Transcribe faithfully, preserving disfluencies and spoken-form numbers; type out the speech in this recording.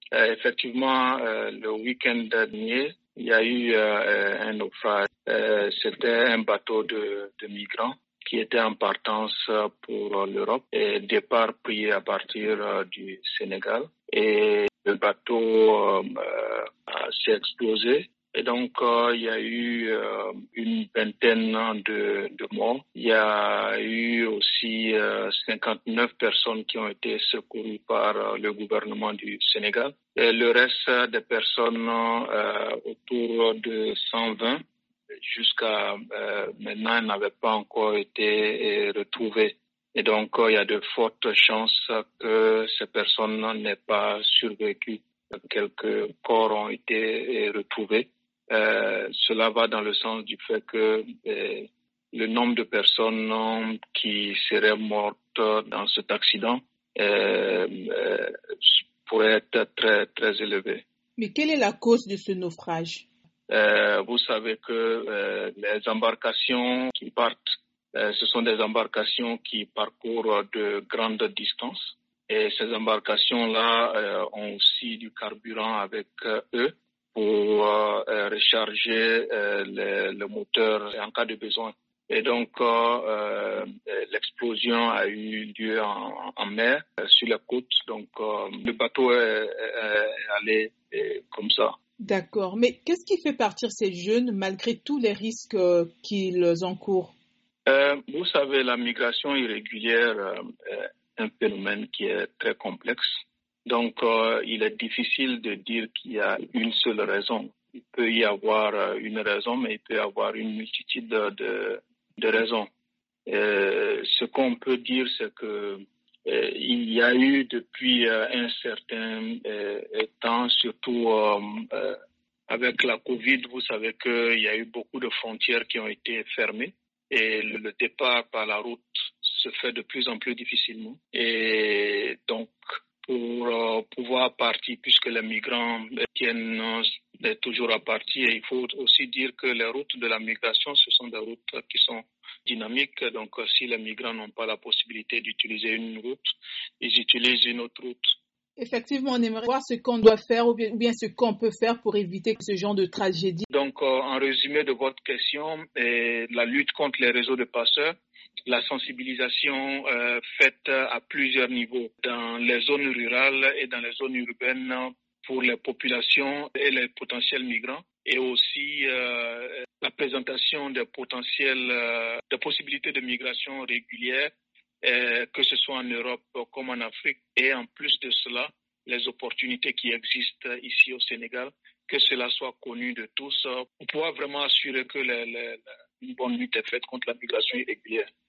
Euh, effectivement, euh, le week-end dernier, il y a eu euh, un naufrage. Euh, c'était un bateau de, de migrants qui était en partance pour l'Europe et départ pris à partir euh, du Sénégal. Et le bateau euh, euh, s'est explosé. Et donc, euh, il y a eu euh, une vingtaine de, de morts. Il y a eu aussi euh, cinquante-neuf personnes qui ont été secourues par euh, le gouvernement du Sénégal. Et le reste des personnes, euh, autour de cent vingt, jusqu'à euh, maintenant, n'avaient pas encore été retrouvées. Et donc, euh, il y a de fortes chances que ces personnes n'aient pas survécu. Quelques corps ont été retrouvés. Euh, cela va dans le sens du fait que euh, le nombre de personnes qui seraient mortes dans cet accident euh, euh, pourrait être très, très élevé. Mais quelle est la cause de ce naufrage? Euh, vous savez que euh, les embarcations qui partent, euh, ce sont des embarcations qui parcourent de grandes distances. Et ces embarcations-là euh, ont aussi du carburant avec euh, eux pour euh, recharger euh, le, le moteur en cas de besoin. Et donc, euh, euh, l'explosion a eu lieu en, en mer, euh, sur la côte. Donc, euh, le bateau est, est, est allé est, comme ça. D'accord. Mais qu'est-ce qui fait partir ces jeunes malgré tous les risques euh, qu'ils encourent? Euh, vous savez, la migration irrégulière euh, est un phénomène qui est très complexe. Donc, euh, il est difficile de dire qu'il y a une seule raison. Il peut y avoir euh, une raison, mais il peut y avoir une multitude de, de, de raisons. Euh, ce qu'on peut dire, c'est que euh, il y a eu depuis euh, un certain euh, temps, surtout euh, euh, avec la Covid, vous savez qu'il y a eu beaucoup de frontières qui ont été fermées et le, le départ par la route se fait de plus en plus difficilement. Et donc, pour euh, pouvoir partir, puisque les migrants tiennent euh, toujours à partir, il faut aussi dire que les routes de la migration, ce sont des routes qui sont dynamiques. Donc, si les migrants n'ont pas la possibilité d'utiliser une route, ils utilisent une autre route. Effectivement, on aimerait voir ce qu'on doit faire ou bien, ou bien ce qu'on peut faire pour éviter ce genre de tragédie. Donc, euh, en résumé de votre question, euh, la lutte contre les réseaux de passeurs, la sensibilisation euh, faite à plusieurs niveaux, dans les zones rurales et dans les zones urbaines pour les populations et les potentiels migrants, et aussi euh, la présentation des potentiels, euh, des possibilités de migration régulière, euh, que ce soit en Europe comme en Afrique, et en plus de cela, les opportunités qui existent ici au Sénégal, que cela soit connu de tous, pour pouvoir vraiment assurer que les, les, une bonne lutte est faite contre la migration irrégulière.